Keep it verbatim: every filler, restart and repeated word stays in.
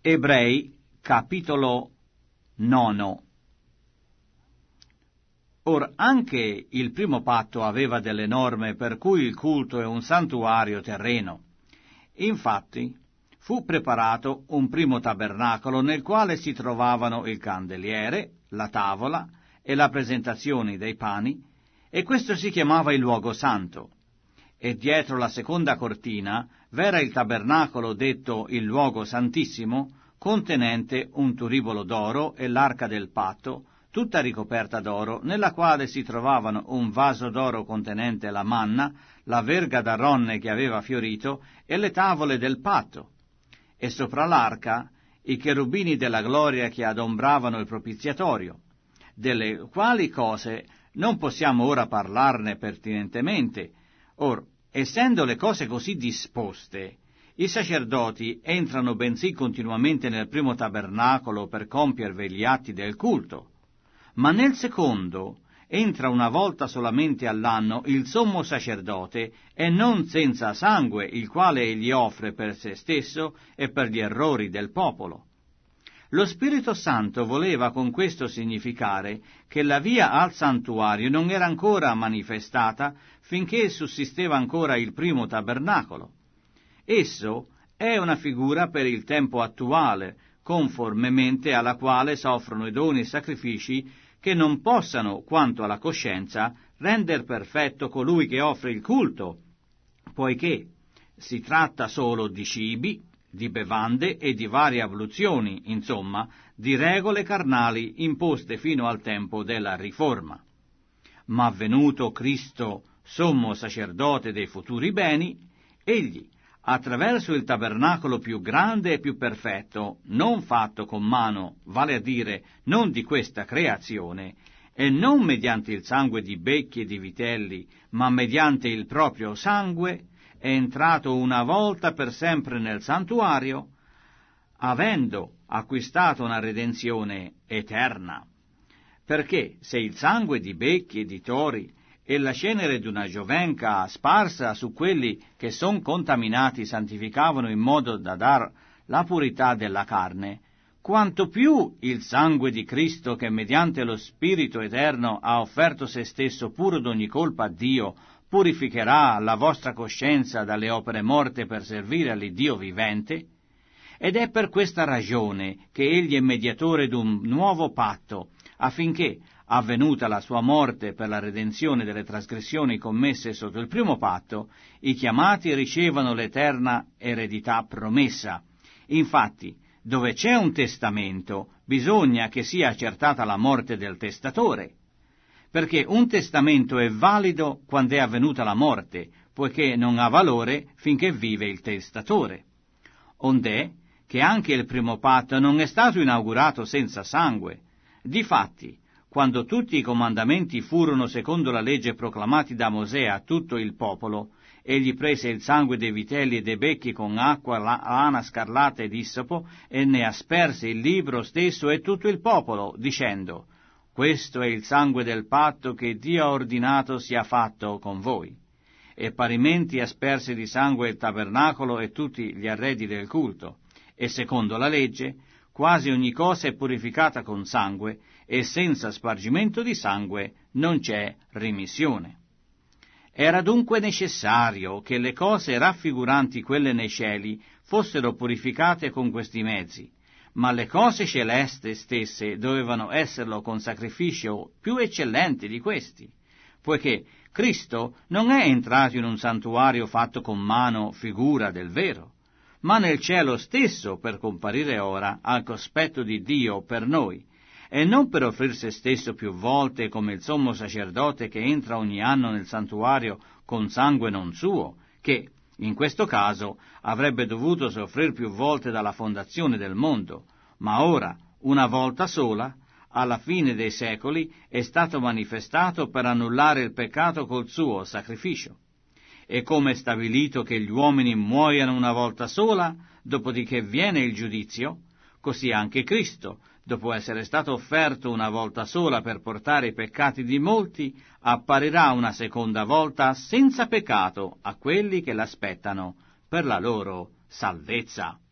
Ebrei, capitolo nono. Or anche il primo patto aveva delle norme per cui il culto è un santuario terreno. Infatti fu preparato un primo tabernacolo nel quale si trovavano il candeliere, la tavola e la presentazione dei pani, e questo si chiamava il luogo santo. E dietro la seconda cortina v'era il tabernacolo detto il luogo santissimo, contenente un turibolo d'oro e l'arca del patto, tutta ricoperta d'oro, nella quale si trovavano un vaso d'oro contenente la manna, la verga d'Aronne che aveva fiorito e le tavole del patto. E sopra l'arca i cherubini della gloria che adombravano il propiziatorio, delle quali cose non possiamo ora parlarne pertinentemente. Or, essendo le cose così disposte, i sacerdoti entrano bensì continuamente nel primo tabernacolo per compiervi gli atti del culto, ma nel secondo entra una volta solamente all'anno il sommo sacerdote, e non senza sangue, il quale egli offre per se stesso e per gli errori del popolo. Lo Spirito Santo voleva con questo significare che la via al santuario non era ancora manifestata finché sussisteva ancora il primo tabernacolo. Esso è una figura per il tempo attuale, conformemente alla quale soffrono i doni e sacrifici che non possano, quanto alla coscienza, render perfetto colui che offre il culto, poiché si tratta solo di cibi, di bevande e di varie abluzioni, insomma, di regole carnali imposte fino al tempo della Riforma. Ma venuto Cristo, sommo sacerdote dei futuri beni, egli, attraverso il tabernacolo più grande e più perfetto, non fatto con mano, vale a dire non di questa creazione, e non mediante il sangue di becchi e di vitelli, ma mediante il proprio sangue, è entrato una volta per sempre nel santuario, avendo acquistato una redenzione eterna. Perché se il sangue di becchi e di tori e la cenere di una giovenca sparsa su quelli che son contaminati santificavano in modo da dar la purità della carne, quanto più il sangue di Cristo, che mediante lo Spirito eterno ha offerto se stesso puro d'ogni colpa a Dio, purificherà la vostra coscienza dalle opere morte per servire all'Iddio vivente. Ed è per questa ragione che egli è mediatore d'un nuovo patto, affinché, avvenuta la sua morte per la redenzione delle trasgressioni commesse sotto il primo patto, i chiamati ricevano l'eterna eredità promessa. Infatti, dove c'è un testamento, bisogna che sia accertata la morte del testatore, perché un testamento è valido quando è avvenuta la morte, poiché non ha valore finché vive il testatore. Ond'è che anche il primo patto non è stato inaugurato senza sangue. Difatti, quando tutti i comandamenti furono secondo la legge proclamati da Mosè a tutto il popolo, egli prese il sangue dei vitelli e dei becchi con acqua, lana scarlata ed issopo, e ne asperse il libro stesso e tutto il popolo, dicendo: questo è il sangue del patto che Dio ha ordinato sia fatto con voi. E parimenti asperse di sangue il tabernacolo e tutti gli arredi del culto. E secondo la legge, quasi ogni cosa è purificata con sangue, e senza spargimento di sangue non c'è rimissione. Era dunque necessario che le cose raffiguranti quelle nei cieli fossero purificate con questi mezzi, ma le cose celesti stesse dovevano esserlo con sacrificio più eccellente di questi, poiché Cristo non è entrato in un santuario fatto con mano figura del vero, ma nel cielo stesso per comparire ora al cospetto di Dio per noi, e non per offrir se stesso più volte come il sommo sacerdote che entra ogni anno nel santuario con sangue non suo, che, in questo caso, avrebbe dovuto soffrir più volte dalla fondazione del mondo, ma ora, una volta sola, alla fine dei secoli, è stato manifestato per annullare il peccato col suo sacrificio. E come è stabilito che gli uomini muoiano una volta sola, dopodiché viene il giudizio, così anche Cristo, dopo essere stato offerto una volta sola per portare i peccati di molti, apparirà una seconda volta senza peccato a quelli che l'aspettano per la loro salvezza.